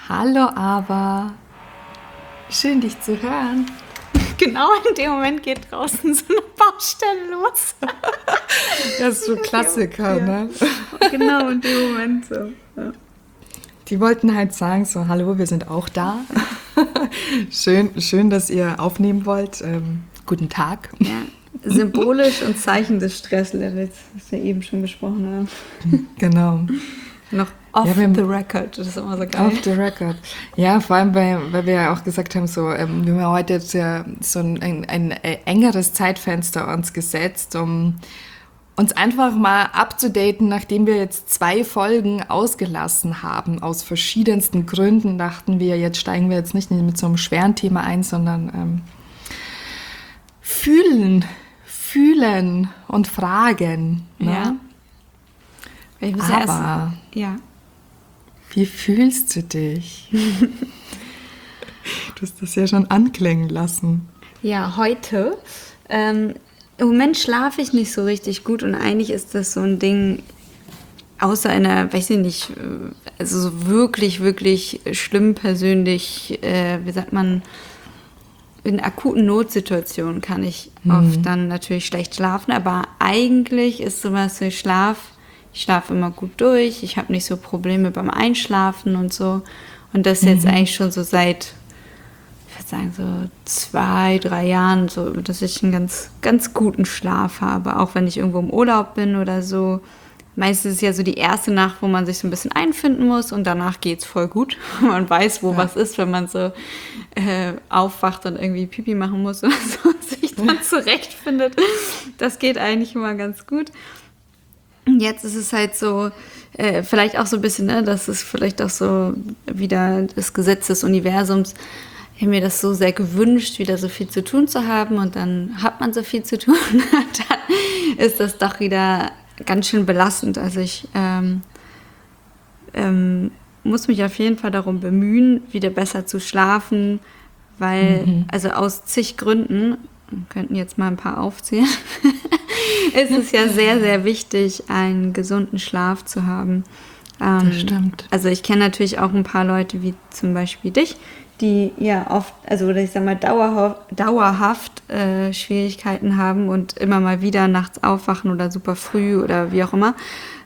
Hallo Ava, schön dich zu hören. Genau in dem Moment geht draußen so eine Baustelle los. Das ist so Klassiker, ja. Ne? Genau in dem Moment so. Ja. Die wollten halt sagen so, hallo, wir sind auch da. Schön, dass ihr aufnehmen wollt. Guten Tag. Ja, symbolisch und Zeichen des Stresslevels, was wir eben schon besprochen haben. Genau. Noch off the record, das ist immer so geil. Off the record. Ja, vor allem, weil wir ja auch gesagt haben, so, wir haben heute jetzt ja so ein engeres Zeitfenster uns gesetzt, um uns einfach mal abzudaten, nachdem wir jetzt 2 Folgen ausgelassen haben, aus verschiedensten Gründen, dachten wir, jetzt steigen wir jetzt nicht mit so einem schweren Thema ein, sondern fühlen und fragen. Ne? Ja. Aber ja. Wie fühlst du dich? Du hast das ja schon anklingen lassen. Ja, heute. Im Moment schlafe ich nicht so richtig gut und eigentlich ist das so ein Ding, außer einer, weiß ich nicht, also so wirklich, wirklich schlimm persönlich, wie sagt man, in akuten Notsituationen kann ich oft dann natürlich schlecht schlafen, aber eigentlich ist sowas wie ich schlafe immer gut durch, ich habe nicht so Probleme beim Einschlafen und so. Und das jetzt eigentlich schon so seit, ich würde sagen, so 2, 3 Jahren, so, dass ich einen ganz, ganz guten Schlaf habe, auch wenn ich irgendwo im Urlaub bin oder so. Meistens ist es ja so die erste Nacht, wo man sich so ein bisschen einfinden muss und danach geht's voll gut. Man weiß, wo was ist, wenn man so aufwacht und irgendwie Pipi machen muss oder so und sich dann zurechtfindet. Das geht eigentlich immer ganz gut. Jetzt ist es halt so, vielleicht auch so ein bisschen, ne, das ist vielleicht auch so wieder das Gesetz des Universums. Ich habe mir das so sehr gewünscht, wieder so viel zu tun zu haben und dann hat man so viel zu tun. Dann ist das doch wieder ganz schön belastend. Also ich muss mich auf jeden Fall darum bemühen, wieder besser zu schlafen, weil, also aus zig Gründen, wir könnten jetzt mal ein paar aufzählen, ist es ja sehr, sehr wichtig, einen gesunden Schlaf zu haben. Das stimmt. Also ich kenne natürlich auch ein paar Leute, wie zum Beispiel dich, die ja oft, also ich sag mal dauerhaft Schwierigkeiten haben und immer mal wieder nachts aufwachen oder super früh oder wie auch immer.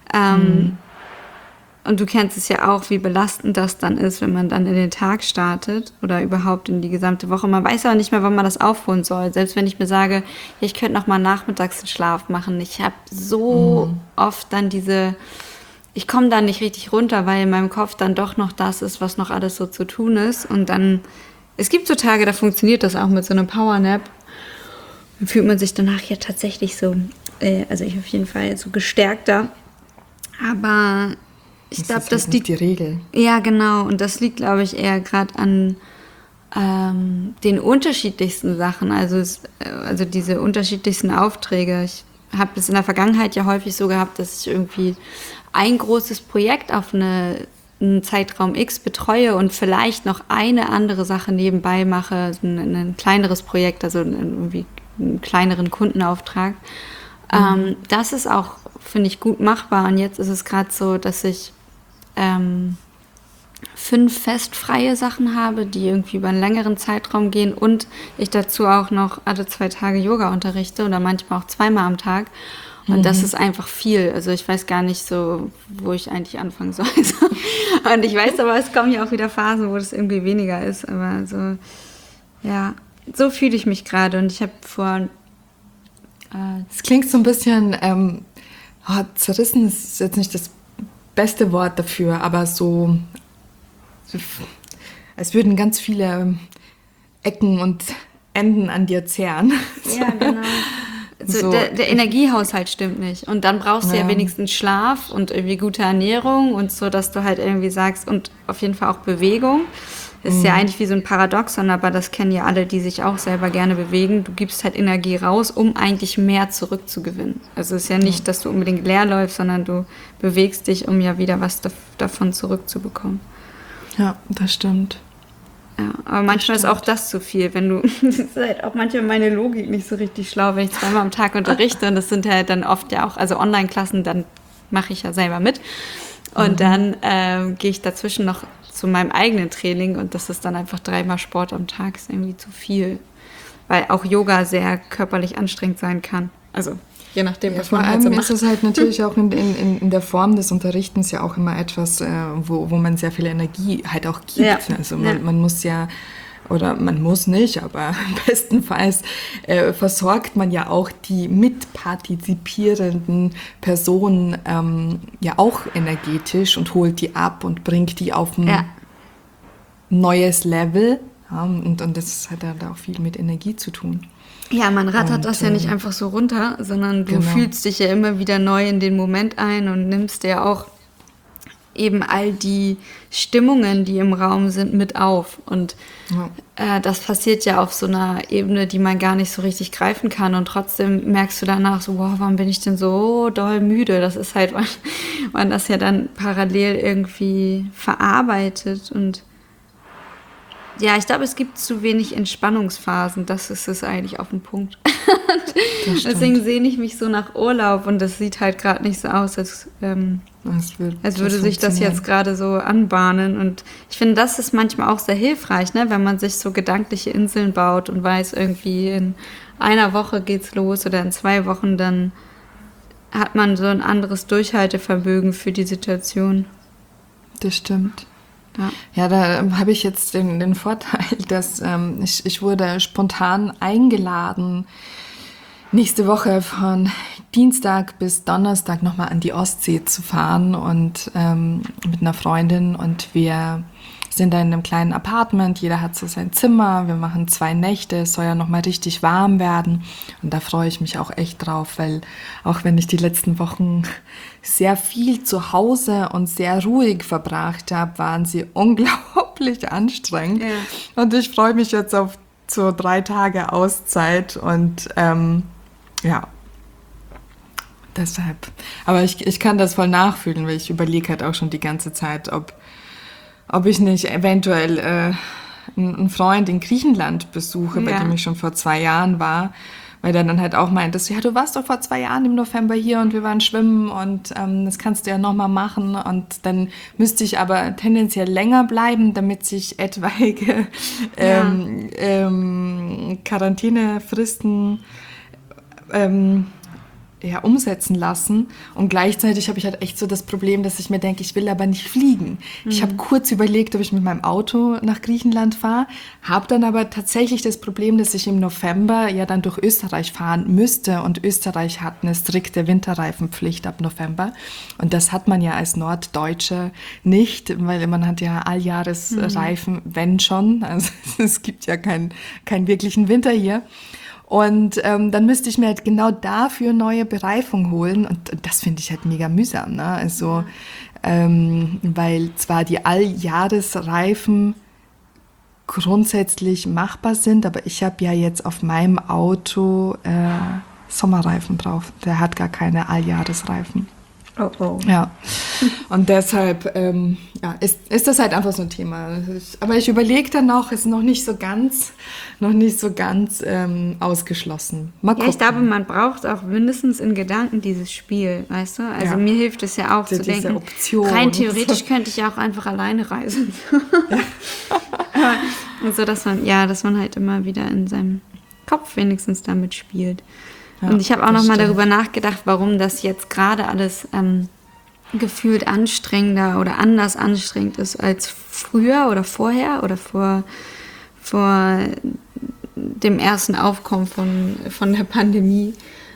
Und du kennst es ja auch, wie belastend das dann ist, wenn man dann in den Tag startet oder überhaupt in die gesamte Woche. Man weiß auch nicht mehr, wann man das aufholen soll. Selbst wenn ich mir sage, ja, ich könnte noch mal nachmittags einen Schlaf machen. Ich habe so oft dann ich komme da nicht richtig runter, weil in meinem Kopf dann doch noch das ist, was noch alles so zu tun ist. Und dann, es gibt so Tage, da funktioniert das auch mit so einem Powernap. Dann fühlt man sich danach ja tatsächlich so, also ich auf jeden Fall so gestärkter. Aber ich glaube, das liegt die Regel. Ja, genau. Und das liegt, glaube ich, eher gerade an den unterschiedlichsten Sachen. Also diese unterschiedlichsten Aufträge. Ich habe das in der Vergangenheit ja häufig so gehabt, dass ich irgendwie ein großes Projekt auf einen Zeitraum X betreue und vielleicht noch eine andere Sache nebenbei mache, ein kleineres Projekt, also irgendwie einen kleineren Kundenauftrag. Das ist auch, finde ich, gut machbar. Und jetzt ist es gerade so, dass ich 5 festfreie Sachen habe, die irgendwie über einen längeren Zeitraum gehen und ich dazu auch noch alle 2 Tage Yoga unterrichte oder manchmal auch 2-mal am Tag. Und das ist einfach viel. Also ich weiß gar nicht so, wo ich eigentlich anfangen soll. Und ich weiß aber, es kommen ja auch wieder Phasen, wo das irgendwie weniger ist. Aber so, ja, so fühle ich mich gerade. Und ich habe es klingt so ein bisschen, zerrissen ist jetzt nicht das beste Wort dafür, aber so als würden ganz viele Ecken und Enden an dir zehren. Ja, genau. So, der Energiehaushalt stimmt nicht. Und dann brauchst du ja wenigstens Schlaf und irgendwie gute Ernährung und so, dass du halt irgendwie sagst, und auf jeden Fall auch Bewegung. Das ist ja eigentlich wie so ein Paradoxon, aber das kennen ja alle, die sich auch selber gerne bewegen. Du gibst halt Energie raus, um eigentlich mehr zurückzugewinnen. Also es ist ja nicht, dass du unbedingt leer läufst, sondern du bewegst dich, um ja wieder was davon zurückzubekommen. Ja, das stimmt. Ja, aber manchmal ist auch das zu viel, wenn du, das ist halt auch manchmal meine Logik nicht so richtig schlau, wenn ich 2-mal am Tag unterrichte und das sind halt dann oft ja auch, also Online-Klassen, dann mache ich ja selber mit Und dann gehe ich dazwischen noch zu meinem eigenen Training und das ist dann einfach 3-mal Sport am Tag, ist irgendwie zu viel. Weil auch Yoga sehr körperlich anstrengend sein kann. Also je nachdem, was Vor man halt so allem macht. ist es halt natürlich auch in der Form des Unterrichtens ja auch immer etwas, wo man sehr viel Energie halt auch gibt. Ja. Also man muss ja, oder man muss nicht, aber bestenfalls versorgt man ja auch die mitpartizipierenden Personen ja auch energetisch und holt die ab und bringt die auf ein neues Level. Ja, und das hat dann auch viel mit Energie zu tun. Ja, man rattert Und, das ja nicht einfach so runter, sondern du genau. fühlst dich ja immer wieder neu in den Moment ein und nimmst dir auch eben all die Stimmungen, die im Raum sind, mit auf. Und das passiert ja auf so einer Ebene, die man gar nicht so richtig greifen kann. Und trotzdem merkst du danach so, wow, warum bin ich denn so doll müde? Das ist halt, weil man das ja dann parallel irgendwie verarbeitet. Und ja, ich glaube, es gibt zu wenig Entspannungsphasen. Das ist es eigentlich auf den Punkt. Deswegen sehne ich mich so nach Urlaub und das sieht halt gerade nicht so aus, als würde sich das jetzt gerade so anbahnen. Und ich finde, das ist manchmal auch sehr hilfreich, ne? Wenn man sich so gedankliche Inseln baut und weiß, irgendwie in einer Woche geht's los oder in 2 Wochen, dann hat man so ein anderes Durchhaltevermögen für die Situation. Das stimmt. Ja, da habe ich jetzt den Vorteil, dass ich wurde spontan eingeladen, nächste Woche von Dienstag bis Donnerstag nochmal an die Ostsee zu fahren und mit einer Freundin und wir sind da in einem kleinen Apartment, jeder hat so sein Zimmer, wir machen 2 Nächte, es soll ja nochmal richtig warm werden und da freue ich mich auch echt drauf, weil auch wenn ich die letzten Wochen sehr viel zu Hause und sehr ruhig verbracht habe, waren sie unglaublich anstrengend und ich freue mich jetzt auf so 3 Tage Auszeit und ja, deshalb. Aber ich kann das voll nachfühlen, weil ich überlege halt auch schon die ganze Zeit, ob ich nicht eventuell einen Freund in Griechenland besuche, bei dem ich schon vor 2 Jahren war, weil der dann halt auch meinte, ja, du warst doch vor 2 Jahren im November hier und wir waren schwimmen und das kannst du ja nochmal machen und dann müsste ich aber tendenziell länger bleiben, damit sich etwaige Quarantänefristen umsetzen lassen und gleichzeitig habe ich halt echt so das Problem, dass ich mir denke, ich will aber nicht fliegen. Ich habe kurz überlegt, ob ich mit meinem Auto nach Griechenland fahre, habe dann aber tatsächlich das Problem, dass ich im November ja dann durch Österreich fahren müsste und Österreich hat eine strikte Winterreifenpflicht ab November und das hat man ja als Norddeutsche nicht, weil man hat ja Alljahresreifen, wenn schon, also es gibt ja keinen wirklichen Winter hier. Und dann müsste ich mir halt genau dafür neue Bereifung holen. Und das finde ich halt mega mühsam. Ne? Also, weil zwar die Alljahresreifen grundsätzlich machbar sind, aber ich habe ja jetzt auf meinem Auto Sommerreifen drauf. Der hat gar keine Alljahresreifen. Oh. Ja, und deshalb ist das halt einfach so ein Thema. Aber ich überlege dann noch, ist noch nicht so ganz ausgeschlossen. Mal gucken. Ja, ich glaube, man braucht auch mindestens in Gedanken dieses Spiel, weißt du? Also mir hilft es ja auch zu denken, Option. Rein theoretisch könnte ich ja auch einfach alleine reisen. Also, dass man halt immer wieder in seinem Kopf wenigstens damit spielt. Ja, und ich habe auch nochmal darüber nachgedacht, warum das jetzt gerade alles gefühlt anstrengender oder anders anstrengend ist als früher oder vorher oder vor dem ersten Aufkommen von der Pandemie.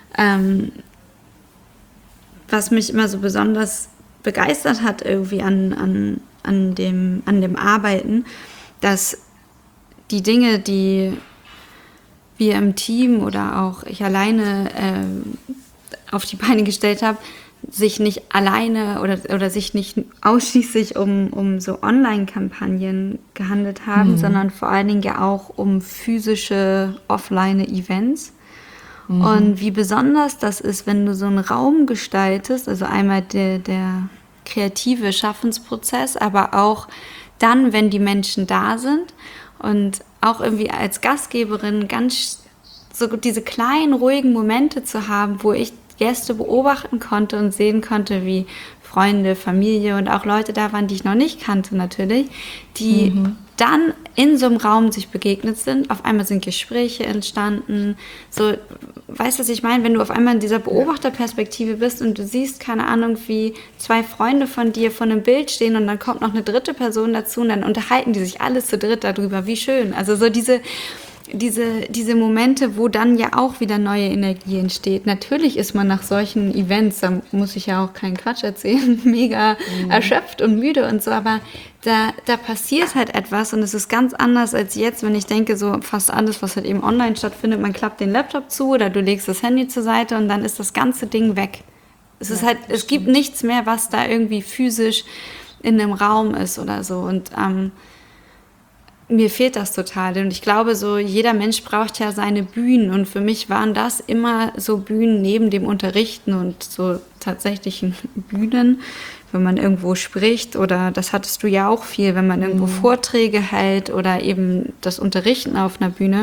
Was mich immer so besonders begeistert hat irgendwie an dem Arbeiten, dass die Dinge, die wir im Team oder auch ich alleine auf die Beine gestellt habe, sich nicht alleine oder sich nicht ausschließlich um so Online-Kampagnen gehandelt haben, sondern vor allen Dingen ja auch um physische Offline-Events. Und wie besonders das ist, wenn du so einen Raum gestaltest, also einmal der kreative Schaffensprozess, aber auch dann, wenn die Menschen da sind und auch irgendwie als Gastgeberin ganz so diese kleinen, ruhigen Momente zu haben, wo ich Gäste beobachten konnte und sehen konnte, wie Freunde, Familie und auch Leute da waren, die ich noch nicht kannte natürlich, die dann in so einem Raum sich begegnet sind. Auf einmal sind Gespräche entstanden. So, weißt du, was ich meine? Wenn du auf einmal in dieser Beobachterperspektive bist und du siehst, keine Ahnung, wie 2 Freunde von dir vor einem Bild stehen und dann kommt noch eine dritte Person dazu und dann unterhalten die sich alle zu dritt darüber. Wie schön. Also so diese Momente, wo dann ja auch wieder neue Energie entsteht. Natürlich ist man nach solchen Events, da muss ich ja auch keinen Quatsch erzählen, mega erschöpft und müde und so, aber da passiert halt etwas und es ist ganz anders als jetzt, wenn ich denke, so fast alles, was halt eben online stattfindet, man klappt den Laptop zu oder du legst das Handy zur Seite und dann ist das ganze Ding weg. Es gibt nichts mehr, was da irgendwie physisch in einem Raum ist oder so und mir fehlt das total und ich glaube so, jeder Mensch braucht ja seine Bühnen und für mich waren das immer so Bühnen neben dem Unterrichten und so tatsächlichen Bühnen, wenn man irgendwo spricht oder das hattest du ja auch viel, wenn man irgendwo Vorträge hält oder eben das Unterrichten auf einer Bühne,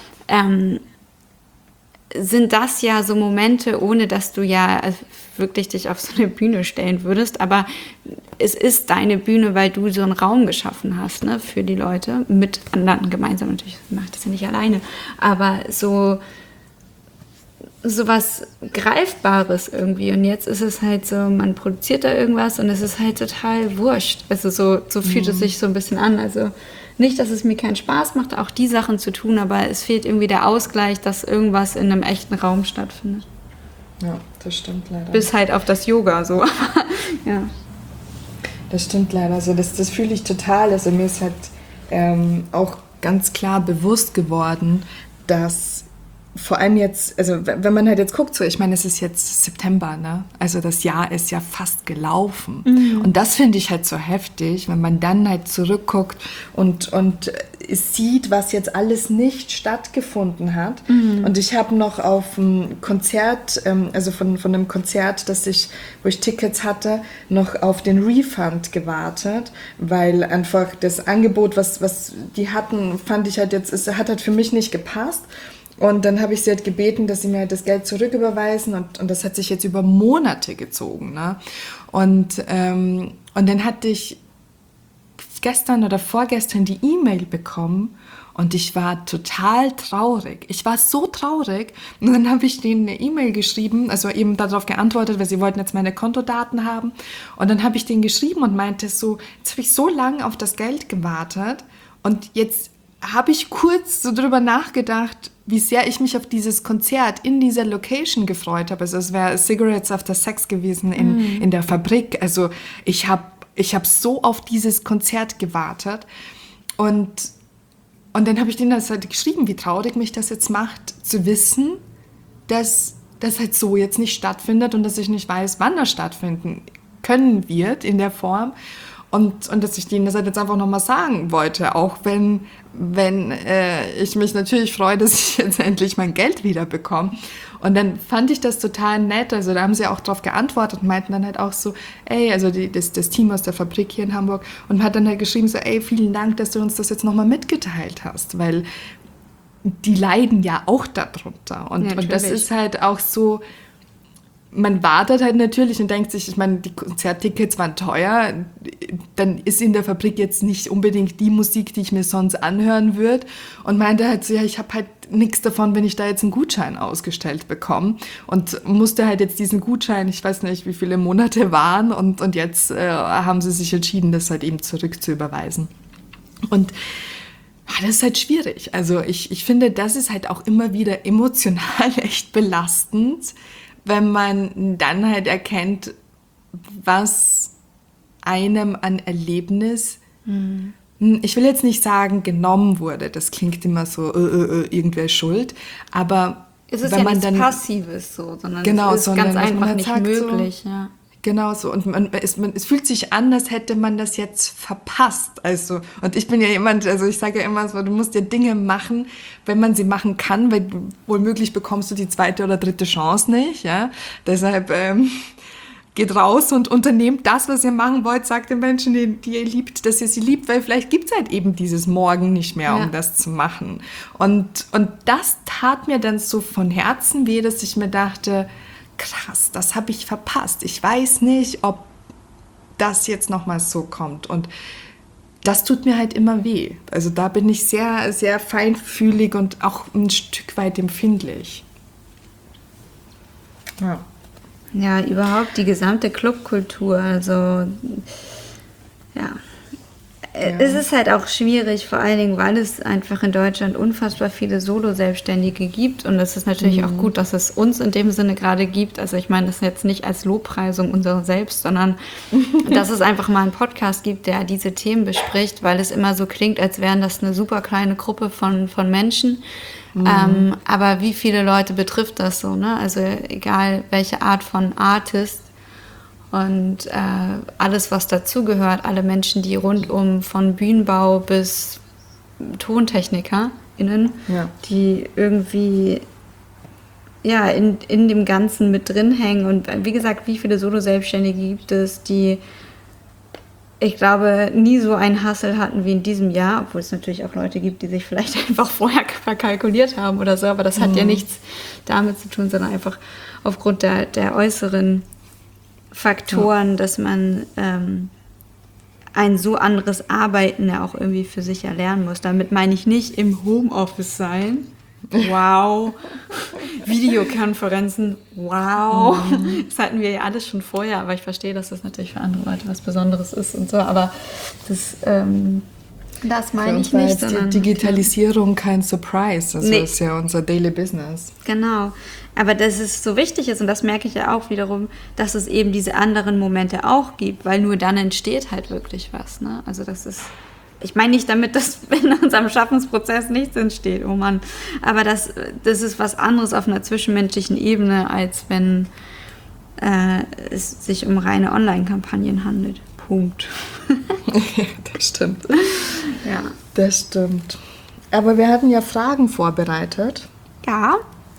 sind das ja so Momente, ohne dass du ja wirklich dich auf so eine Bühne stellen würdest, aber es ist deine Bühne, weil du so einen Raum geschaffen hast, ne, für die Leute, mit anderen gemeinsam, natürlich mache ich das ja nicht alleine, aber so was Greifbares irgendwie und jetzt ist es halt so, man produziert da irgendwas und es ist halt total wurscht, also so fühlt es sich so ein bisschen an, also nicht, dass es mir keinen Spaß macht, auch die Sachen zu tun, aber es fehlt irgendwie der Ausgleich, dass irgendwas in einem echten Raum stattfindet. Ja, das stimmt leider. Bis halt auf das Yoga so. Ja. Das stimmt leider. Also das fühle ich total. Also mir ist halt auch ganz klar bewusst geworden, dass vor allem jetzt, also wenn man halt jetzt guckt, so, ich meine, es ist jetzt September, ne? Also das Jahr ist ja fast gelaufen. Und das finde ich halt so heftig, wenn man dann halt zurückguckt und sieht, was jetzt alles nicht stattgefunden hat. Und ich habe noch auf ein Konzert, also von einem Konzert, wo ich Tickets hatte, noch auf den Refund gewartet, weil einfach das Angebot, was die hatten, fand ich halt jetzt, es hat halt für mich nicht gepasst. Und dann habe ich sie halt gebeten, dass sie mir halt das Geld zurücküberweisen und das hat sich jetzt über Monate gezogen. Ne? Und dann hatte ich gestern oder vorgestern die E-Mail bekommen und ich war total traurig. Ich war so traurig und dann habe ich denen eine E-Mail geschrieben, also eben darauf geantwortet, weil sie wollten jetzt meine Kontodaten haben und dann habe ich denen geschrieben und meinte so, jetzt habe ich so lange auf das Geld gewartet und jetzt habe ich kurz so drüber nachgedacht, wie sehr ich mich auf dieses Konzert in dieser Location gefreut habe. Also es wäre Cigarettes After Sex gewesen in der Fabrik. Also ich hab so auf dieses Konzert gewartet. Und dann habe ich denen das halt geschrieben, wie traurig mich das jetzt macht, zu wissen, dass das halt so jetzt nicht stattfindet und dass ich nicht weiß, wann das stattfinden können wird in der Form. Und dass ich denen das halt jetzt einfach nochmal sagen wollte, auch wenn ich mich natürlich freue, dass ich jetzt endlich mein Geld wieder bekomme. Und dann fand ich das total nett, also da haben sie auch drauf geantwortet und meinten dann halt auch so, ey, also das Team aus der Fabrik hier in Hamburg und hat dann halt geschrieben so, ey, vielen Dank, dass du uns das jetzt nochmal mitgeteilt hast, weil die leiden ja auch darunter. Und das ist halt auch so, man wartet halt natürlich und denkt sich, ich meine, die Konzerttickets waren teuer, dann ist in der Fabrik jetzt nicht unbedingt die Musik, die ich mir sonst anhören würde und meinte halt so, ja, ich habe halt nichts davon, wenn ich da jetzt einen Gutschein ausgestellt bekomme und musste halt jetzt diesen Gutschein, ich weiß nicht, wie viele Monate waren und jetzt haben sie sich entschieden, das halt eben zurückzuüberweisen. Und das ist halt schwierig. Also ich finde, das ist halt auch immer wieder emotional echt belastend, wenn man dann halt erkennt, was einem an Erlebnis, ich will jetzt nicht sagen, genommen wurde, das klingt immer so, irgendwer ist schuld, aber es ist wenn ja man nichts dann Passives so, sondern genau, es ist ganz einfach halt nicht sagt, möglich. So, ja. Genau so. Und es fühlt sich an, als hätte man das jetzt verpasst. Also, und ich bin ja jemand, also ich sage ja immer so, du musst ja Dinge machen, wenn man sie machen kann, weil womöglich bekommst du die 2. oder 3. Chance nicht. Ja? Deshalb geht raus und unternehmt das, was ihr machen wollt, sagt den Menschen, die ihr liebt, dass ihr sie liebt, weil vielleicht gibt es halt eben dieses Morgen nicht mehr, um das zu machen. Und das tat mir dann so von Herzen weh, dass ich mir dachte, krass, das habe ich verpasst. Ich weiß nicht, ob das jetzt nochmal so kommt. Und das tut mir halt immer weh. Also da bin ich sehr, sehr feinfühlig und auch ein Stück weit empfindlich. Ja. Ja, überhaupt die gesamte Clubkultur, also ja. Es ist halt auch schwierig, vor allen Dingen, weil es einfach in Deutschland unfassbar viele Solo-Selbstständige gibt und es ist natürlich auch gut, dass es uns in dem Sinne gerade gibt. Also ich meine das jetzt nicht als Lobpreisung unserer selbst, sondern dass es einfach mal einen Podcast gibt, der diese Themen bespricht, weil es immer so klingt, als wären das eine super kleine Gruppe von Menschen. Aber wie viele Leute betrifft das so, ne? Also egal welche Art von Artist und alles, was dazugehört, alle Menschen, die rundum von Bühnenbau bis TontechnikerInnen, die irgendwie in dem Ganzen mit drin hängen. Und wie gesagt, wie viele Solo-Selbstständige gibt es, die, ich glaube, nie so einen Hustle hatten wie in diesem Jahr, obwohl es natürlich auch Leute gibt, die sich vielleicht einfach vorher verkalkuliert haben oder so, aber das hat ja nichts damit zu tun, sondern einfach aufgrund der äußeren Faktoren, dass man ein so anderes Arbeiten ja auch irgendwie für sich erlernen muss. Damit meine ich nicht im Homeoffice sein. Wow. Videokonferenzen. Wow. Das hatten wir ja alles schon vorher, aber ich verstehe, dass das natürlich für andere Leute was Besonderes ist und so, aber das meine ich nicht. Sondern die Digitalisierung kein Surprise. Das ist ja unser Daily Business. Genau. Aber dass es so wichtig ist, und das merke ich ja auch wiederum, dass es eben diese anderen Momente auch gibt, weil nur dann entsteht halt wirklich was. Ne? Also das ist, ich meine nicht damit, dass in unserem Schaffensprozess nichts entsteht, oh Mann. Aber das ist was anderes auf einer zwischenmenschlichen Ebene, als wenn es sich um reine Online-Kampagnen handelt. Punkt. Ja, das stimmt. Ja. Das stimmt. Aber wir hatten ja Fragen vorbereitet. Ja.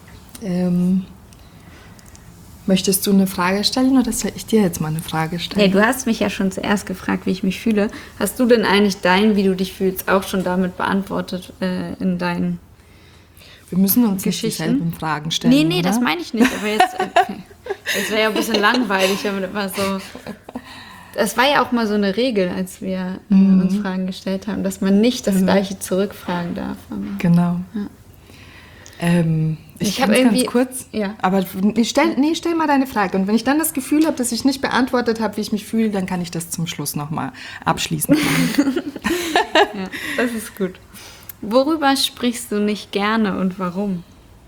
Möchtest du eine Frage stellen oder soll ich dir jetzt mal eine Frage stellen? Hey, du hast mich ja schon zuerst gefragt, wie ich mich fühle. Hast du denn eigentlich wie du dich fühlst, auch schon damit beantwortet in deinen Wir müssen uns Geschichten? nicht dieselben Fragen stellen, Nee, oder? das meine ich nicht. Aber jetzt, das wäre ja ein bisschen langweilig, wenn man immer so... Das war ja auch mal so eine Regel, als wir uns Fragen gestellt haben, dass man nicht das Gleiche zurückfragen darf. Genau. Ja. Ich habe kann irgendwie... ganz kurz, Ja. aber stell mal deine Frage. Und wenn ich dann das Gefühl habe, dass ich nicht beantwortet habe, wie ich mich fühle, dann kann ich das zum Schluss nochmal abschließend machen. Ja, das ist gut. Worüber sprichst du nicht gerne und warum?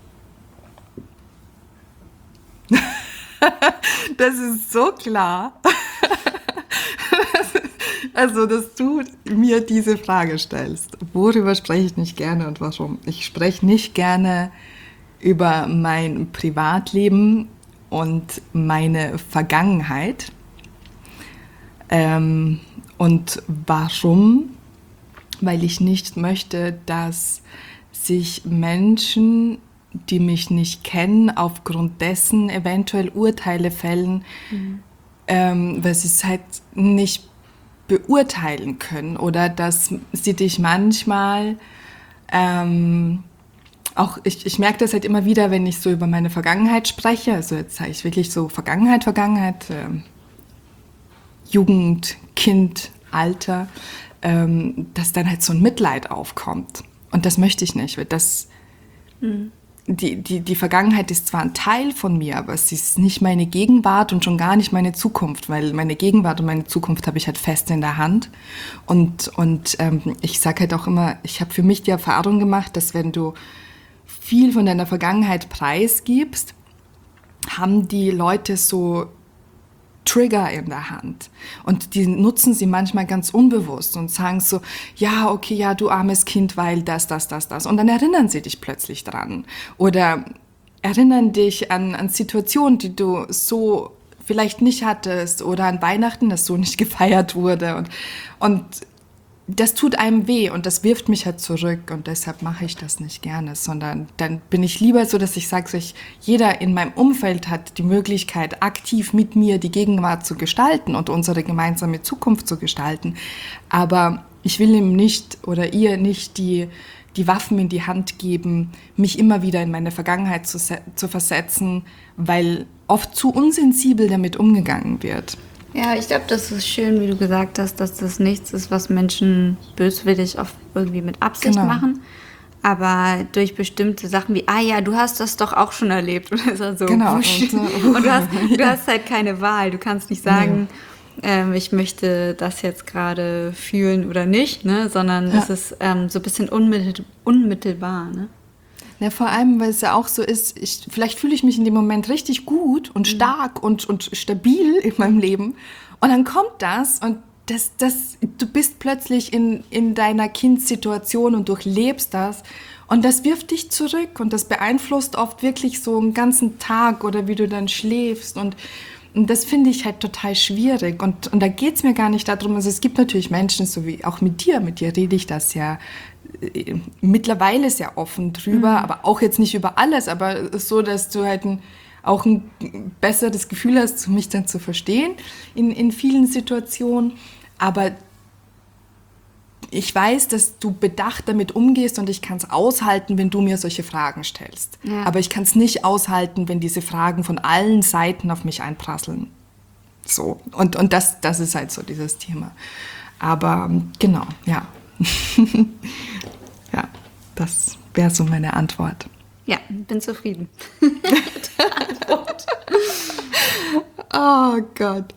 Das ist so klar. Also, dass du mir diese Frage stellst. Worüber spreche ich nicht gerne und warum? Ich spreche nicht gerne über mein Privatleben und meine Vergangenheit. Und warum? Weil ich nicht möchte, dass sich Menschen, die mich nicht kennen, aufgrund dessen eventuell Urteile fällen, weil sie es halt nicht beurteilen können oder dass sie dich manchmal auch, ich merke das halt immer wieder, wenn ich so über meine Vergangenheit spreche, also jetzt sage ich wirklich so Vergangenheit, Jugend, Kind, Alter, dass dann halt so ein Mitleid aufkommt. Und das möchte ich nicht, weil das... Die Vergangenheit ist zwar ein Teil von mir, aber es ist nicht meine Gegenwart und schon gar nicht meine Zukunft, weil meine Gegenwart und meine Zukunft habe ich halt fest in der Hand. Und ich sage halt auch immer, ich habe für mich die Erfahrung gemacht, dass wenn du viel von deiner Vergangenheit preisgibst, haben die Leute so Trigger in der Hand und die nutzen sie manchmal ganz unbewusst und sagen so, ja, okay, ja, du armes Kind, weil das und dann erinnern sie dich plötzlich dran oder erinnern dich an Situationen, die du so vielleicht nicht hattest oder an Weihnachten, das so nicht gefeiert wurde und das tut einem weh und das wirft mich halt zurück und deshalb mache ich das nicht gerne, sondern dann bin ich lieber so, dass ich sage, jeder in meinem Umfeld hat die Möglichkeit, aktiv mit mir die Gegenwart zu gestalten und unsere gemeinsame Zukunft zu gestalten, aber ich will ihm nicht oder ihr nicht die die Waffen in die Hand geben, mich immer wieder in meine Vergangenheit zu versetzen, weil oft zu unsensibel damit umgegangen wird. Ja, ich glaube, das ist schön, wie du gesagt hast, dass das nichts ist, was Menschen böswillig oft irgendwie mit Absicht machen. Aber durch bestimmte Sachen wie, du hast das doch auch schon erlebt. Oder so. Genau. Und du hast halt keine Wahl. Du kannst nicht sagen, ich möchte das jetzt gerade fühlen oder nicht, ne? Sondern es ist so ein bisschen unmittelbar. Ne? Ja, vor allem, weil es ja auch so ist, vielleicht fühle ich mich in dem Moment richtig gut und stark und stabil in meinem Leben. Und dann kommt das und du bist plötzlich in deiner Kindsituation und durchlebst das. Und das wirft dich zurück und das beeinflusst oft wirklich so einen ganzen Tag oder wie du dann schläfst. Und das finde ich halt total schwierig. Und da geht es mir gar nicht darum, also es gibt natürlich Menschen, so wie auch mit dir rede ich das ja mittlerweile sehr offen drüber, aber auch jetzt nicht über alles, aber so, dass du halt auch ein besseres Gefühl hast, mich dann zu verstehen in vielen Situationen. Aber ich weiß, dass du bedacht damit umgehst und ich kann es aushalten, wenn du mir solche Fragen stellst. Ja. Aber ich kann es nicht aushalten, wenn diese Fragen von allen Seiten auf mich einprasseln. So. Und das ist halt so dieses Thema. Aber genau, ja. Ja, das wäre so meine Antwort. Ja, bin zufrieden. Oh Gott.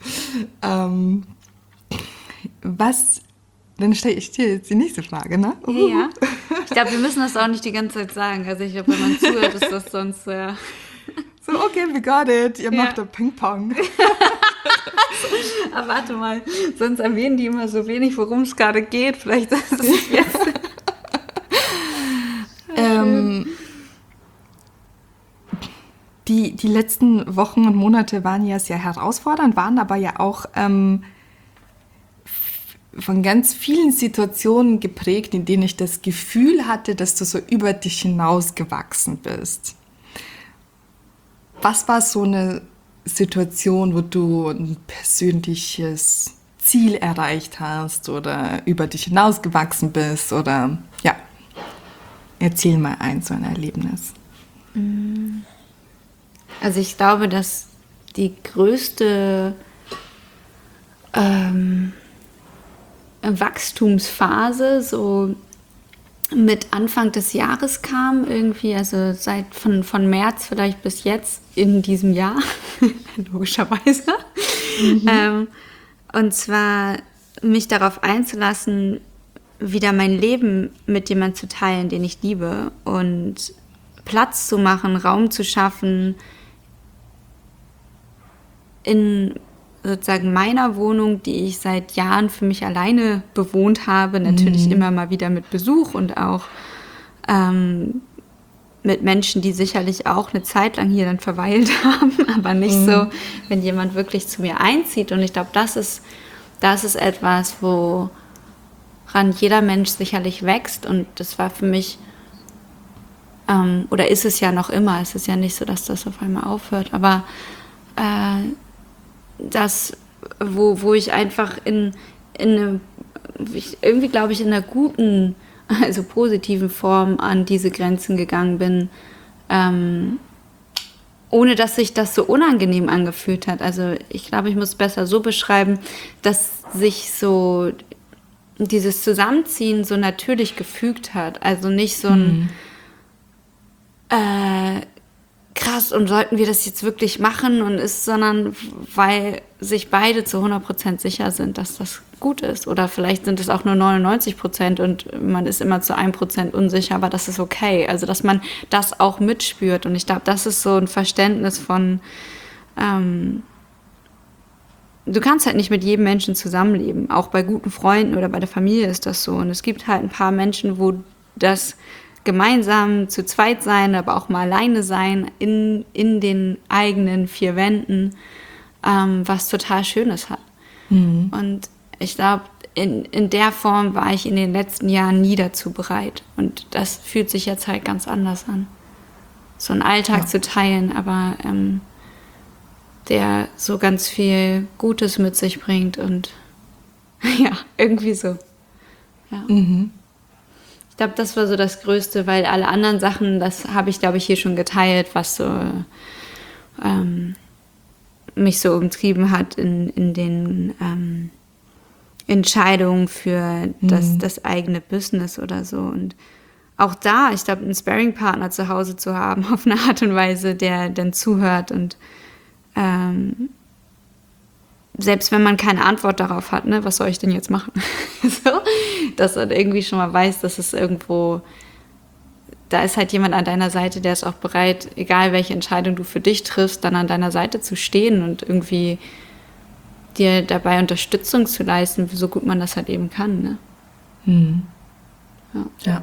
Dann stelle ich dir jetzt die nächste Frage, ne? Ja. Ich glaube, wir müssen das auch nicht die ganze Zeit sagen. Also ich glaube, wenn man zuhört, ist das sonst sehr... So, okay, we got it. Ihr macht da Ping-Pong. Aber warte mal, sonst erwähnen die immer so wenig, worum es gerade geht. Vielleicht ist es jetzt... Die letzten Wochen und Monate waren ja sehr herausfordernd, waren aber ja auch von ganz vielen Situationen geprägt, in denen ich das Gefühl hatte, dass du so über dich hinausgewachsen bist. Was war so eine Situation, wo du ein persönliches Ziel erreicht hast oder über dich hinausgewachsen bist? Oder ja, erzähl mal so ein Erlebnis. Also ich glaube, dass die größte Wachstumsphase so mit Anfang des Jahres kam, irgendwie, also von März vielleicht bis jetzt in diesem Jahr, logischerweise. Und zwar mich darauf einzulassen, wieder mein Leben mit jemandem zu teilen, den ich liebe und Platz zu machen, Raum zu schaffen in sozusagen meiner Wohnung, die ich seit Jahren für mich alleine bewohnt habe, natürlich immer mal wieder mit Besuch und auch mit Menschen, die sicherlich auch eine Zeit lang hier dann verweilt haben, aber nicht so, wenn jemand wirklich zu mir einzieht. Und ich glaube, das ist etwas, woran jeder Mensch sicherlich wächst. Und das war für mich, oder ist es ja noch immer, es ist ja nicht so, dass das auf einmal aufhört, aber das, wo ich einfach irgendwie glaube ich in einer guten, also positiven Form an diese Grenzen gegangen bin, ohne dass sich das so unangenehm angefühlt hat. Also ich glaube, ich muss es besser so beschreiben, dass sich so dieses Zusammenziehen so natürlich gefügt hat. Also nicht so ein krass, und sollten wir das jetzt wirklich machen sondern weil sich beide zu 100% sicher sind, dass das gut ist. Oder vielleicht sind es auch nur 99% und man ist immer zu 1% unsicher, aber das ist okay. Also, dass man das auch mitspürt. Und ich glaube, das ist so ein Verständnis von, du kannst halt nicht mit jedem Menschen zusammenleben. Auch bei guten Freunden oder bei der Familie ist das so. Und es gibt halt ein paar Menschen, wo das gemeinsam zu zweit sein, aber auch mal alleine sein in den eigenen vier Wänden, was total Schönes hat. Und ich glaube, in der Form war ich in den letzten Jahren nie dazu bereit. Und das fühlt sich jetzt halt ganz anders an. So einen Alltag zu teilen, aber der so ganz viel Gutes mit sich bringt und ja, irgendwie so. Ja. Ich glaube, das war so das Größte, weil alle anderen Sachen, das habe ich, glaube ich, hier schon geteilt, was so mich so umtrieben hat in den Entscheidungen für das eigene Business oder so. Und auch da, ich glaube, einen Sparring-Partner zu Hause zu haben, auf eine Art und Weise, der dann zuhört und selbst wenn man keine Antwort darauf hat, ne, was soll ich denn jetzt machen? So, dass man irgendwie schon mal weiß, dass es irgendwo, da ist halt jemand an deiner Seite, der ist auch bereit, egal welche Entscheidung du für dich triffst, dann an deiner Seite zu stehen und irgendwie dir dabei Unterstützung zu leisten, so gut man das halt eben kann. Ne? Ja.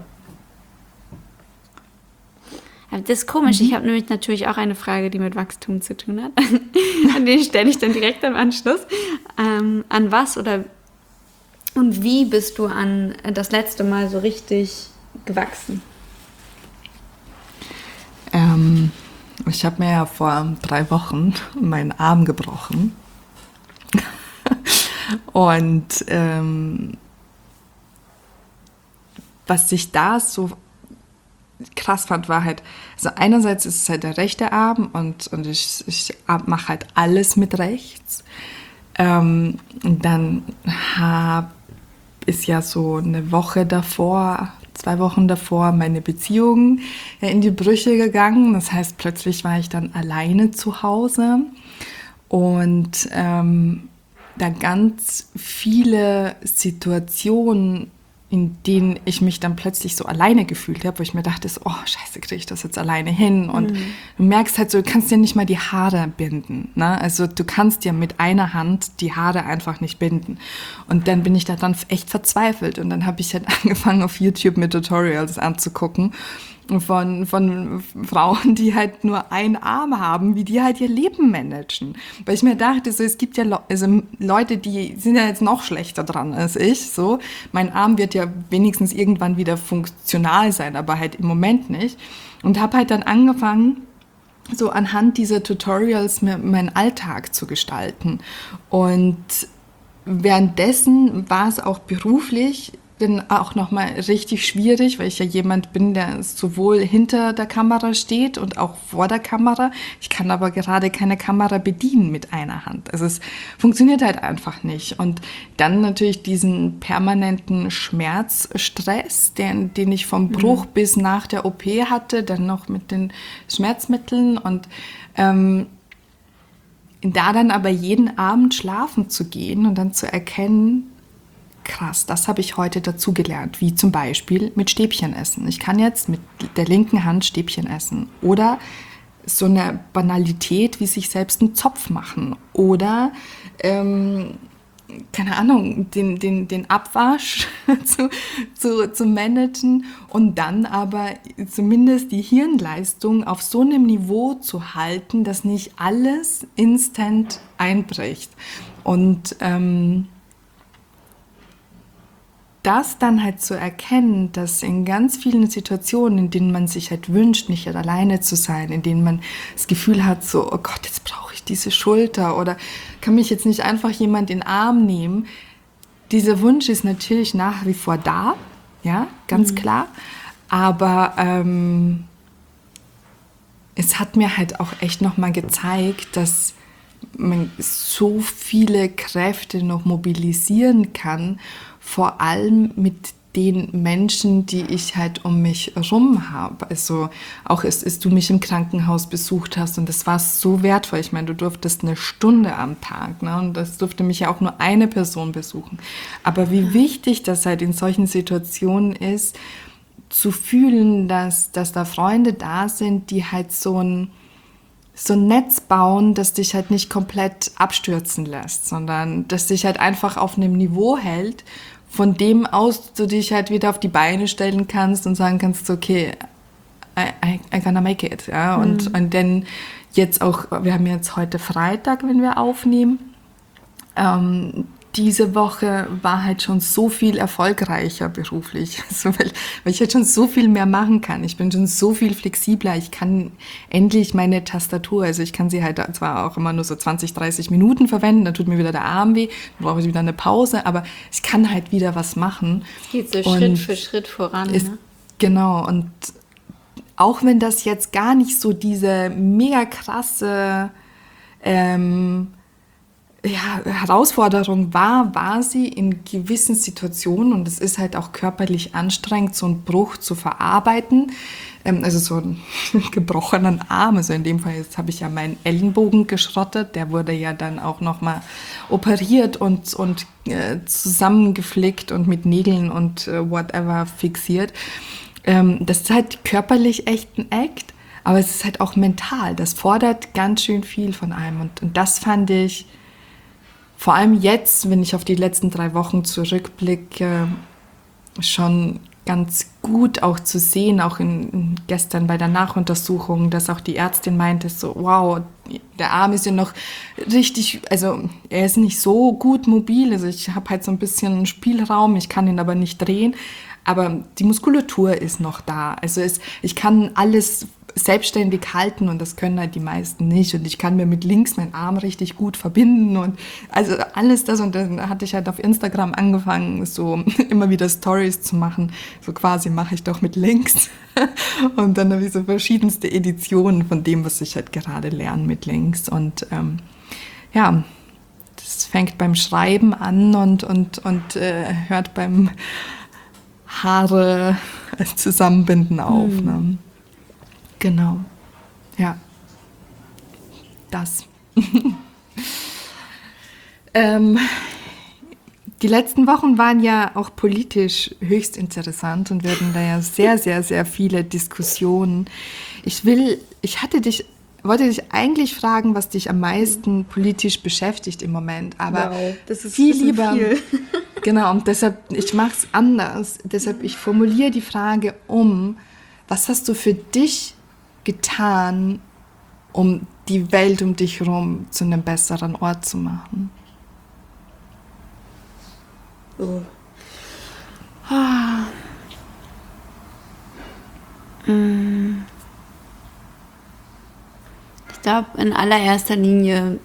Das ist komisch. Ich habe nämlich natürlich auch eine Frage, die mit Wachstum zu tun hat. An die stelle ich dann direkt im Anschluss. An was oder und wie bist du an das letzte Mal so richtig gewachsen? Ich habe mir ja vor 3 Wochen meinen Arm gebrochen. Und was ich da so krass fand, war halt, also einerseits ist es halt der rechte Arm und ich mache halt alles mit rechts. Und dann ist ja so eine Woche davor, 2 Wochen davor, meine Beziehung in die Brüche gegangen. Das heißt, plötzlich war ich dann alleine zu Hause und da ganz viele Situationen, in denen ich mich dann plötzlich so alleine gefühlt habe, wo ich mir dachte, so, oh scheiße, kriege ich das jetzt alleine hin? Und du merkst halt so, du kannst dir nicht mal die Haare binden. Ne? Also du kannst dir mit einer Hand die Haare einfach nicht binden. Und dann bin ich da dann echt verzweifelt. Und dann habe ich halt angefangen, auf YouTube mir Tutorials anzugucken von Frauen, die halt nur einen Arm haben, wie die halt ihr Leben managen. Weil ich mir dachte, so, es gibt ja Leute, die sind ja jetzt noch schlechter dran als ich. So. Mein Arm wird ja wenigstens irgendwann wieder funktional sein, aber halt im Moment nicht. Und habe halt dann angefangen, so anhand dieser Tutorials meinen Alltag zu gestalten. Und währenddessen war es auch beruflich dann auch nochmal richtig schwierig, weil ich ja jemand bin, der sowohl hinter der Kamera steht und auch vor der Kamera. Ich kann aber gerade keine Kamera bedienen mit einer Hand. Also es funktioniert halt einfach nicht. Und dann natürlich diesen permanenten Schmerzstress, den ich vom Bruch bis nach der OP hatte, dann noch mit den Schmerzmitteln und da dann aber jeden Abend schlafen zu gehen und dann zu erkennen, krass, das habe ich heute dazugelernt, wie zum Beispiel mit Stäbchen essen. Ich kann jetzt mit der linken Hand Stäbchen essen. Oder so eine Banalität wie sich selbst einen Zopf machen. Oder, keine Ahnung, den Abwasch zu managen und dann aber zumindest die Hirnleistung auf so einem Niveau zu halten, dass nicht alles instant einbricht. Und das dann halt zu erkennen, dass in ganz vielen Situationen, in denen man sich halt wünscht, nicht alleine zu sein, in denen man das Gefühl hat, so, oh Gott, jetzt brauche ich diese Schulter oder kann mich jetzt nicht einfach jemand in den Arm nehmen. Dieser Wunsch ist natürlich nach wie vor da, ja, ganz klar, aber es hat mir halt auch echt nochmal gezeigt, dass man so viele Kräfte noch mobilisieren kann, vor allem mit den Menschen, die ich halt um mich herum habe. Also auch als du mich im Krankenhaus besucht hast und das war so wertvoll. Ich meine, du durftest 1 Stunde am Tag, ne? Und das durfte mich ja auch nur eine Person besuchen. Aber wie wichtig das halt in solchen Situationen ist, zu fühlen, dass da Freunde da sind, die halt so ein Netz bauen, das dich halt nicht komplett abstürzen lässt, sondern das dich halt einfach auf einem Niveau hält, von dem aus du dich halt wieder auf die Beine stellen kannst und sagen kannst, okay, I gonna make it. Ja? Und dann jetzt auch, wir haben jetzt heute Freitag, wenn wir aufnehmen, diese Woche war halt schon so viel erfolgreicher beruflich, also weil ich halt schon so viel mehr machen kann. Ich bin schon so viel flexibler. Ich kann endlich meine Tastatur, also ich kann sie halt zwar auch immer nur so 20, 30 Minuten verwenden, dann tut mir wieder der Arm weh, dann brauche ich wieder eine Pause, aber ich kann halt wieder was machen. Es geht so Schritt für Schritt voran. Ne? Genau, und auch wenn das jetzt gar nicht so diese mega krasse Herausforderung war sie in gewissen Situationen, und es ist halt auch körperlich anstrengend, so einen Bruch zu verarbeiten, also so einen gebrochenen Arm, also in dem Fall, jetzt habe ich ja meinen Ellenbogen geschrottet, der wurde ja dann auch nochmal operiert und zusammengeflickt und mit Nägeln und whatever fixiert. Das ist halt körperlich echt ein Act, aber es ist halt auch mental, das fordert ganz schön viel von einem, und das fand ich vor allem jetzt, wenn ich auf die letzten 3 Wochen zurückblicke, schon ganz gut auch zu sehen, auch gestern bei der Nachuntersuchung, dass auch die Ärztin meinte, so wow, der Arm ist ja noch richtig, also er ist nicht so gut mobil, also ich habe halt so ein bisschen Spielraum, ich kann ihn aber nicht drehen, aber die Muskulatur ist noch da, also ich kann alles selbstständig halten, und das können halt die meisten nicht, und ich kann mir mit links meinen Arm richtig gut verbinden und also alles das, und dann hatte ich halt auf Instagram angefangen, so immer wieder Stories zu machen, so quasi mache ich doch mit links und dann habe ich so verschiedenste Editionen von dem, was ich halt gerade lerne mit links, und das fängt beim Schreiben an und hört beim Haare zusammenbinden auf, ne? Genau, ja, das. Die letzten Wochen waren ja auch politisch höchst interessant, und wir hatten da ja sehr, sehr, sehr viele Diskussionen. Wollte dich eigentlich fragen, was dich am meisten politisch beschäftigt im Moment, aber wow, das ist viel lieber. Viel. Genau, und deshalb, ich mache es anders. Deshalb, ich formuliere die Frage was hast du für dich getan, um die Welt um dich herum zu einem besseren Ort zu machen? Oh. Ich glaube, in allererster Linie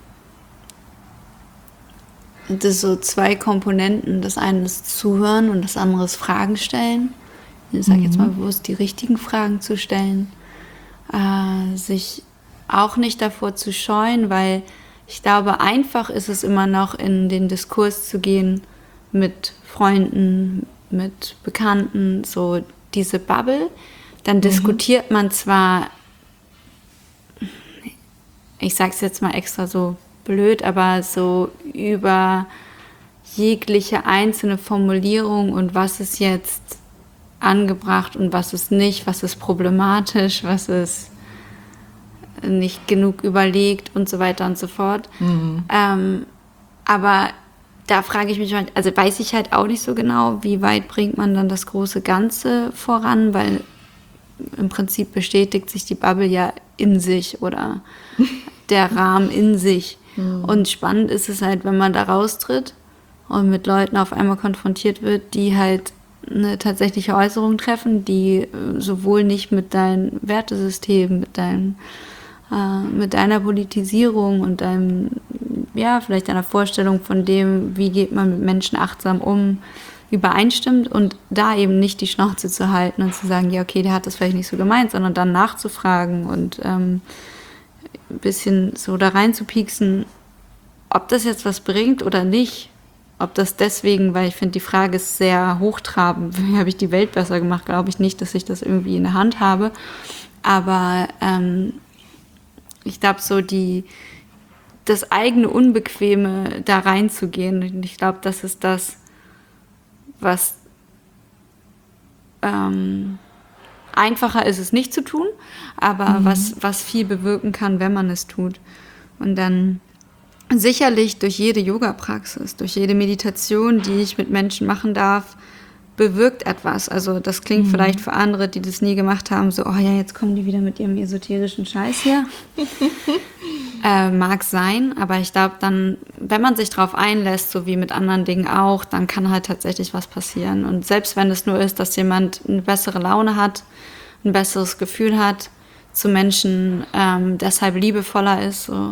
sind es so 2 Komponenten. Das eine ist Zuhören und das andere ist Fragen stellen. Ich sage jetzt mal bewusst, die richtigen Fragen zu stellen. Sich auch nicht davor zu scheuen, weil ich glaube, einfach ist es immer noch, in den Diskurs zu gehen mit Freunden, mit Bekannten, so diese Bubble. Dann diskutiert man zwar, ich sage es jetzt mal extra so blöd, aber so über jegliche einzelne Formulierung und was ist jetzt angebracht und was ist nicht, was ist problematisch, was ist nicht genug überlegt und so weiter und so fort. Aber da frage ich mich, also weiß ich halt auch nicht so genau, wie weit bringt man dann das große Ganze voran, weil im Prinzip bestätigt sich die Bubble ja in sich oder der Rahmen in sich. Und spannend ist es halt, wenn man da raustritt und mit Leuten auf einmal konfrontiert wird, die halt eine tatsächliche Äußerung treffen, die sowohl nicht mit deinem Wertesystem, mit deiner Politisierung und vielleicht deiner Vorstellung von dem, wie geht man mit Menschen achtsam um, übereinstimmt, und da eben nicht die Schnauze zu halten und zu sagen, ja okay, der hat das vielleicht nicht so gemeint, sondern dann nachzufragen und ein bisschen so da rein zu pieksen, ob das jetzt was bringt oder nicht. Ob das deswegen, weil ich finde, die Frage ist sehr hochtrabend, wie habe ich die Welt besser gemacht, glaube ich nicht, dass ich das irgendwie in der Hand habe. Aber ich glaube, so das eigene Unbequeme da reinzugehen, und ich glaube, das ist das, was einfacher ist, es nicht zu tun, aber was viel bewirken kann, wenn man es tut. Und dann sicherlich durch jede Yoga-Praxis, durch jede Meditation, die ich mit Menschen machen darf, bewirkt etwas. Also das klingt vielleicht für andere, die das nie gemacht haben, so, oh ja, jetzt kommen die wieder mit ihrem esoterischen Scheiß hier. Mag sein, aber ich glaube dann, wenn man sich drauf einlässt, so wie mit anderen Dingen auch, dann kann halt tatsächlich was passieren. Und selbst wenn es nur ist, dass jemand eine bessere Laune hat, ein besseres Gefühl hat zu Menschen, deshalb liebevoller ist, so,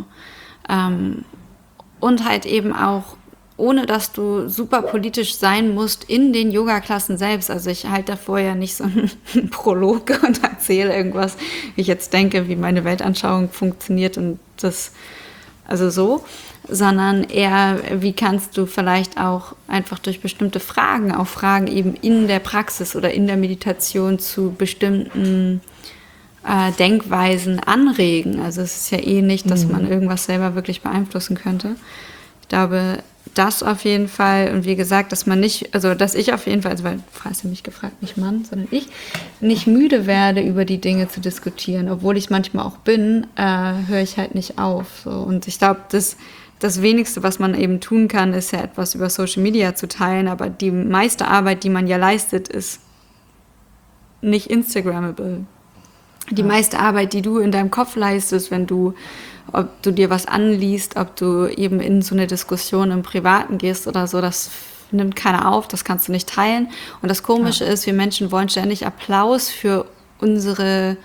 und halt eben auch, ohne dass du super politisch sein musst in den Yoga-Klassen selbst. Also ich halte davor ja nicht so einen Prolog und erzähle irgendwas, wie ich jetzt denke, wie meine Weltanschauung funktioniert und das, also so, sondern eher, wie kannst du vielleicht auch einfach durch bestimmte Fragen, auch Fragen eben in der Praxis oder in der Meditation zu bestimmten Denkweisen anregen. Also es ist ja nicht, dass man irgendwas selber wirklich beeinflussen könnte. Ich glaube, das auf jeden Fall, und wie gesagt, dass man nicht, also dass ich auf jeden Fall, also weil, hast du mich gefragt, nicht Mann, sondern ich, nicht müde werde, über die Dinge zu diskutieren. Obwohl ich es manchmal auch bin, höre ich halt nicht auf. So. Und ich glaube, das Wenigste, was man eben tun kann, ist ja etwas über Social Media zu teilen, aber die meiste Arbeit, die man ja leistet, ist nicht Instagrammable. Die meiste Arbeit, die du in deinem Kopf leistest, ob du dir was anliest, ob du eben in so eine Diskussion im Privaten gehst oder so, das nimmt keiner auf, das kannst du nicht teilen. Und das Komische ist, wir Menschen wollen ständig Applaus für unsere,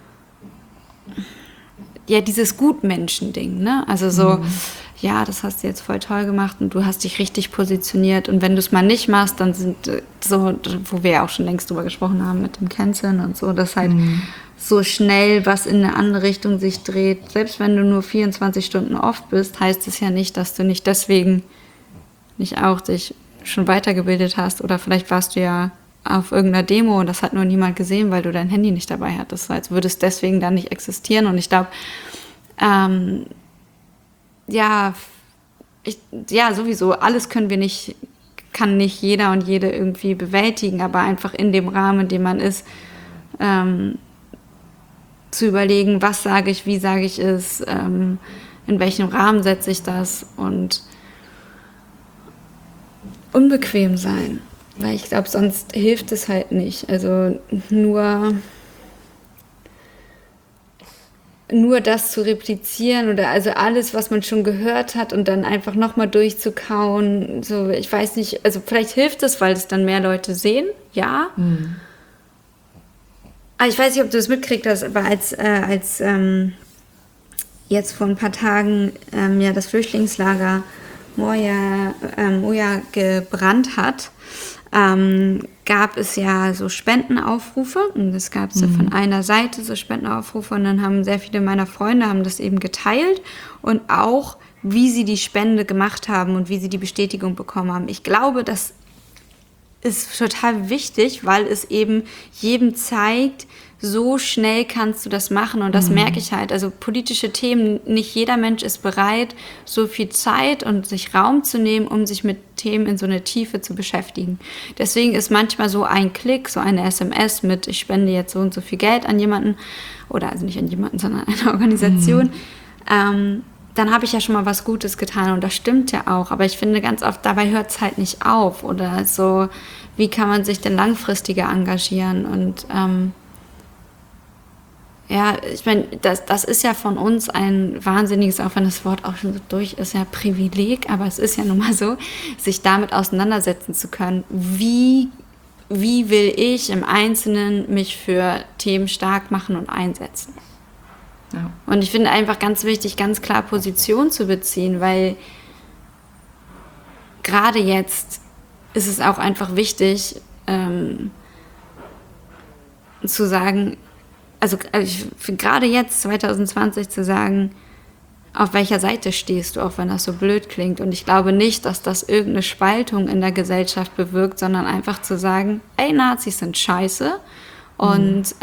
ja, dieses Gutmenschen-Ding, ne? Also so, ja, das hast du jetzt voll toll gemacht und du hast dich richtig positioniert. Und wenn du es mal nicht machst, dann sind so, wo wir ja auch schon längst drüber gesprochen haben mit dem Canceln und so, dass halt so schnell was in eine andere Richtung sich dreht. Selbst wenn du nur 24 Stunden off bist, heißt es ja nicht, dass du nicht deswegen nicht auch dich schon weitergebildet hast. Oder vielleicht warst du ja auf irgendeiner Demo und das hat nur niemand gesehen, weil du dein Handy nicht dabei hattest. Als würde es deswegen dann nicht existieren. Und ich glaube, sowieso, alles kann nicht jeder und jede irgendwie bewältigen, aber einfach in dem Rahmen, in dem man ist, zu überlegen, was sage ich, wie sage ich es, in welchem Rahmen setze ich das und unbequem sein, weil ich glaube, sonst hilft es halt nicht. Also nur das zu replizieren oder also alles, was man schon gehört hat und dann einfach nochmal durchzukauen, so, ich weiß nicht, also vielleicht hilft es, weil es dann mehr Leute sehen, ja. Aber ich weiß nicht, ob du das mitkriegst, aber als jetzt vor ein paar Tagen das Flüchtlingslager Moria gebrannt hat, gab es ja so Spendenaufrufe und es gab so von einer Seite so Spendenaufrufe und dann haben sehr viele meiner Freunde haben das eben geteilt und auch, wie sie die Spende gemacht haben und wie sie die Bestätigung bekommen haben. Ich glaube, das ist total wichtig, weil es eben jedem zeigt, so schnell kannst du das machen und das merke ich halt. Also politische Themen, nicht jeder Mensch ist bereit, so viel Zeit und sich Raum zu nehmen, um sich mit Themen in so eine Tiefe zu beschäftigen. Deswegen ist manchmal so ein Klick, so eine SMS mit, ich spende jetzt so und so viel Geld an jemanden, oder also nicht an jemanden, sondern an eine Organisation, dann habe ich ja schon mal was Gutes getan und das stimmt ja auch. Aber ich finde ganz oft, dabei hört es halt nicht auf oder so, wie kann man sich denn langfristiger engagieren und ich meine, das ist ja von uns ein wahnsinniges, auch wenn das Wort auch schon so durch ist, ja Privileg, aber es ist ja nun mal so, sich damit auseinandersetzen zu können. Wie will ich im Einzelnen mich für Themen stark machen und einsetzen? Ja. Und ich finde einfach ganz wichtig, ganz klar Position zu beziehen, weil gerade jetzt ist es auch einfach wichtig, zu sagen, also ich finde gerade jetzt 2020 zu sagen, auf welcher Seite stehst du, auch wenn das so blöd klingt. Und ich glaube nicht, dass das irgendeine Spaltung in der Gesellschaft bewirkt, sondern einfach zu sagen, ey, Nazis sind scheiße. Und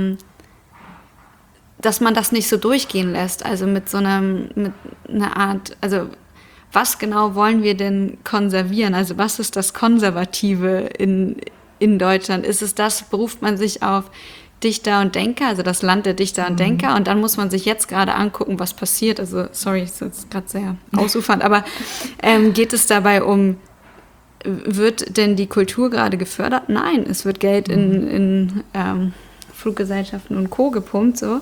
dass man das nicht so durchgehen lässt. Also mit einer Art, also was genau wollen wir denn konservieren? Also was ist das Konservative in Deutschland? Ist es das, beruft man sich auf Dichter und Denker, also das Land der Dichter und Denker, und dann muss man sich jetzt gerade angucken, was passiert. Also, sorry, ist jetzt gerade sehr ausufernd, aber geht es dabei um wird denn die Kultur gerade gefördert? Nein, es wird Geld in Fluggesellschaften und Co. gepumpt. So.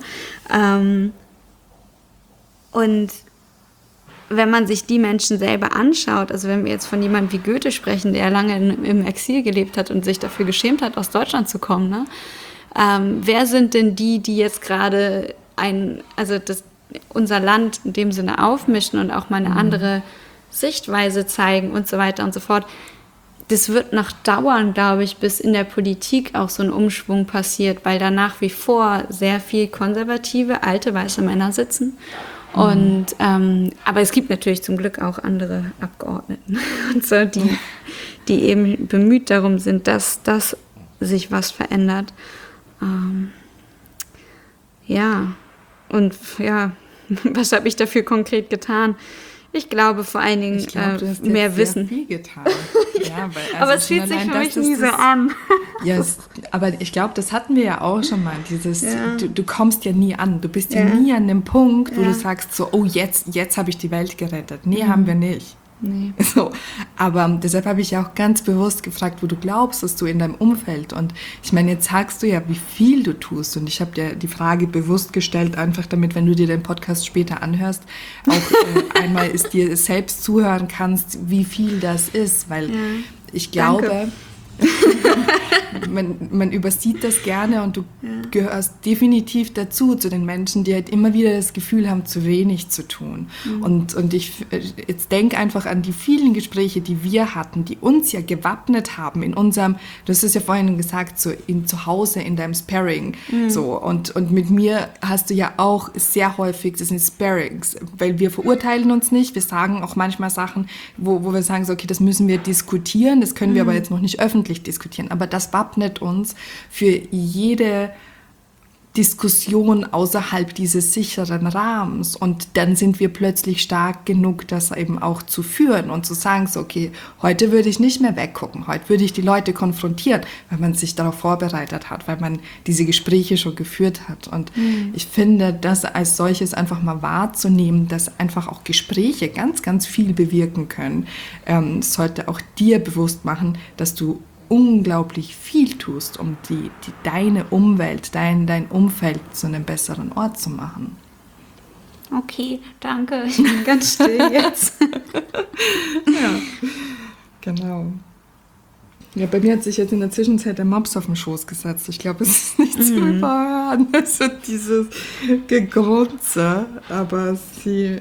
Und wenn man sich die Menschen selber anschaut, also wenn wir jetzt von jemandem wie Goethe sprechen, der lange im Exil gelebt hat und sich dafür geschämt hat, aus Deutschland zu kommen, ne? Wer sind denn die jetzt gerade unser Land in dem Sinne aufmischen und auch mal eine andere Sichtweise zeigen und so weiter und so fort? Das wird noch dauern, glaube ich, bis in der Politik auch so ein Umschwung passiert, weil da nach wie vor sehr viel konservative, alte, weiße Männer sitzen. Und, aber es gibt natürlich zum Glück auch andere Abgeordneten und so, die eben bemüht darum sind, dass sich was verändert. Was habe ich dafür konkret getan? Ich glaube vor allen Dingen mehr Wissen. Viel getan. Ja, weil, aber es fühlt sich für mich nie so an. Ja, aber ich glaube, das hatten wir ja auch schon mal. Du kommst ja nie an. Du bist ja nie an dem Punkt, wo du sagst so, oh, jetzt habe ich die Welt gerettet. Nee, haben wir nicht. Nee. So, aber deshalb habe ich ja auch ganz bewusst gefragt, wo du glaubst, dass du in deinem Umfeld, und ich meine, jetzt sagst du ja, wie viel du tust, und ich habe dir die Frage bewusst gestellt, einfach damit, wenn du dir den Podcast später anhörst, auch einmal ist dir selbst zuhören kannst, wie viel das ist, weil ich glaube, man übersieht das gerne, und du gehörst definitiv dazu, zu den Menschen, die halt immer wieder das Gefühl haben, zu wenig zu tun. Und ich jetzt denke einfach an die vielen Gespräche, die wir hatten, die uns ja gewappnet haben in unserem, du hast es ja vorhin gesagt, so zu Hause in deinem Sparring. So, und mit mir hast du ja auch sehr häufig, das sind Sparrings, weil wir verurteilen uns nicht, wir sagen auch manchmal Sachen, wo wir sagen, so, okay, das müssen wir diskutieren, das können wir aber jetzt noch nicht öffentlich diskutieren, aber das wappnet uns für jede Diskussion außerhalb dieses sicheren Rahmens, und dann sind wir plötzlich stark genug, das eben auch zu führen und zu sagen, so, okay, heute würde ich nicht mehr weggucken, heute würde ich die Leute konfrontieren, weil man sich darauf vorbereitet hat, weil man diese Gespräche schon geführt hat, und ich finde, das als solches einfach mal wahrzunehmen, dass einfach auch Gespräche ganz, ganz viel bewirken können, sollte auch dir bewusst machen, dass du unglaublich viel tust, um deine Umwelt, dein Umfeld zu einem besseren Ort zu machen. Okay, danke. Ich bin ganz still jetzt. Ja, genau. Ja, bei mir hat sich jetzt in der Zwischenzeit der Mops auf den Schoß gesetzt. Ich glaube, es ist nicht zu überhören. Also dieses Gegrunze, aber sie...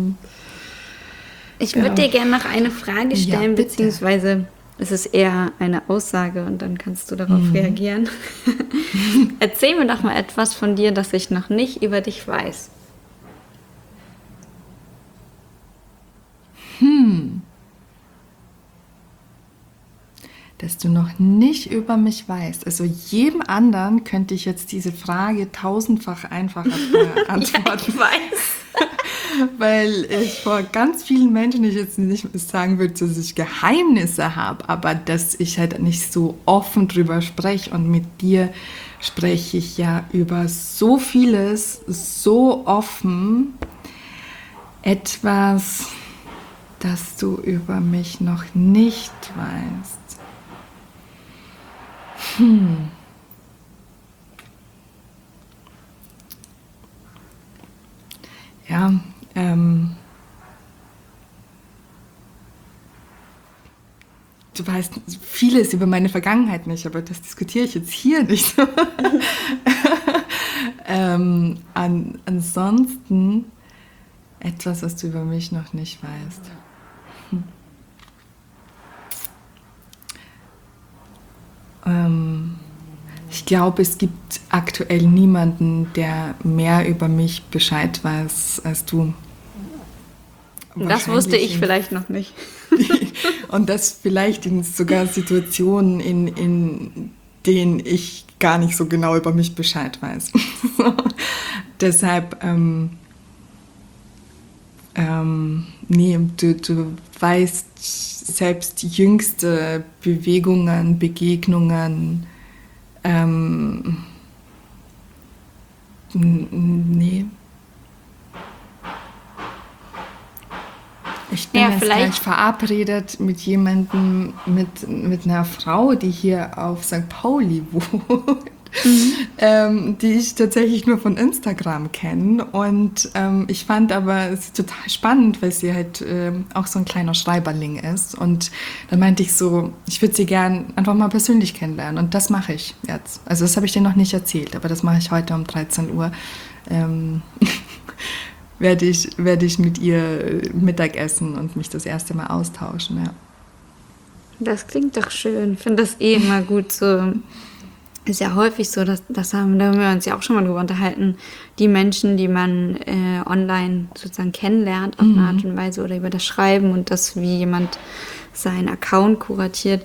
ich würde dir gerne noch eine Frage stellen, beziehungsweise... Es ist eher eine Aussage, und dann kannst du darauf reagieren. Erzähl mir doch mal etwas von dir, das ich noch nicht über dich weiß. Dass du noch nicht über mich weißt. Also jedem anderen könnte ich jetzt diese Frage tausendfach einfacher beantworten. Ja, ich weiß. Weil ich vor ganz vielen Menschen, ich jetzt nicht sagen würde, dass ich Geheimnisse habe, aber dass ich halt nicht so offen drüber spreche, und mit dir spreche ich ja über so vieles, so offen, etwas, das du über mich noch nicht weißt. Ja, du weißt vieles über meine Vergangenheit nicht, aber das diskutiere ich jetzt hier nicht. Ansonsten etwas, was du über mich noch nicht weißt. Ich glaube, es gibt aktuell niemanden, der mehr über mich Bescheid weiß als du. Das wusste ich vielleicht noch nicht. Und das vielleicht in sogar Situationen, in denen ich gar nicht so genau über mich Bescheid weiß. Deshalb, du weißt selbst jüngste Bewegungen, Begegnungen, nee. bin Ja, jetzt vielleicht- gleich verabredet mit jemandem, mit einer Frau, die hier auf St. Pauli wohnt. Die ich tatsächlich nur von Instagram kenne. Und ich fand aber es ist total spannend, weil sie halt auch so ein kleiner Schreiberling ist. Und dann meinte ich so, ich würde sie gern einfach mal persönlich kennenlernen. Und das mache ich jetzt. Also das habe ich dir noch nicht erzählt, aber das mache ich heute um 13 Uhr. Werde ich mit ihr Mittagessen und mich das erste Mal austauschen. Ja. Das klingt doch schön. Ich finde das eh immer gut so. Ist ja häufig so, da haben wir uns ja auch schon mal drüber unterhalten, die Menschen, die man online sozusagen kennenlernt, auf eine Art und Weise oder über das Schreiben und das, wie jemand seinen Account kuratiert,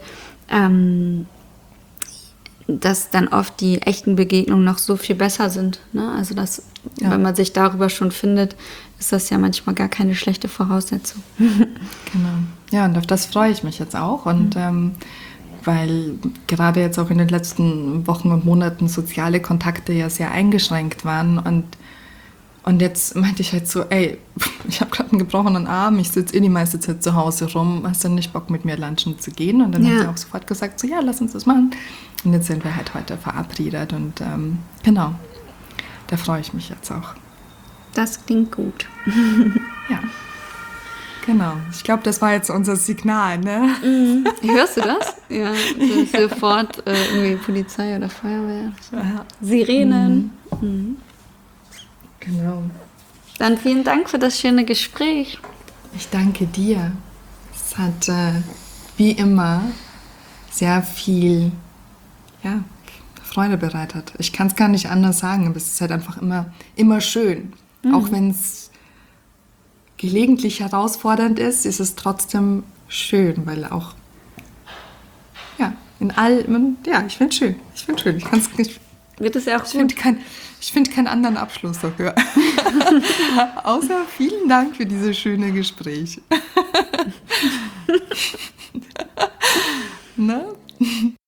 dass dann oft die echten Begegnungen noch so viel besser sind. Ne? Also wenn man sich darüber schon findet, ist das ja manchmal gar keine schlechte Voraussetzung. Genau. Ja, und auf das freue ich mich jetzt auch. Und weil gerade jetzt auch in den letzten Wochen und Monaten soziale Kontakte ja sehr eingeschränkt waren. Und jetzt meinte ich halt so, ey, ich habe gerade einen gebrochenen Arm, ich sitze die meiste Zeit zu Hause rum, hast du nicht Bock, mit mir lunchen zu gehen? Und dann hat sie auch sofort gesagt, so ja, lass uns das machen. Und jetzt sind wir halt heute verabredet und genau, da freue ich mich jetzt auch. Das klingt gut. Ja, genau. Ich glaube, das war jetzt unser Signal, ne? Hörst du das? Ja, so sofort irgendwie Polizei oder Feuerwehr. Ja. Sirenen. Genau. Dann vielen Dank für das schöne Gespräch. Ich danke dir. Es hat wie immer sehr viel Freude bereitet. Ich kann es gar nicht anders sagen, aber es ist halt einfach immer schön. Auch wenn es gelegentlich herausfordernd ist es trotzdem schön, weil auch in allem, ich finde es schön. Ich finde schön. Wird es ja auch gut. Ich finde keinen anderen Abschluss dafür. Außer vielen Dank für dieses schöne Gespräch. Ne?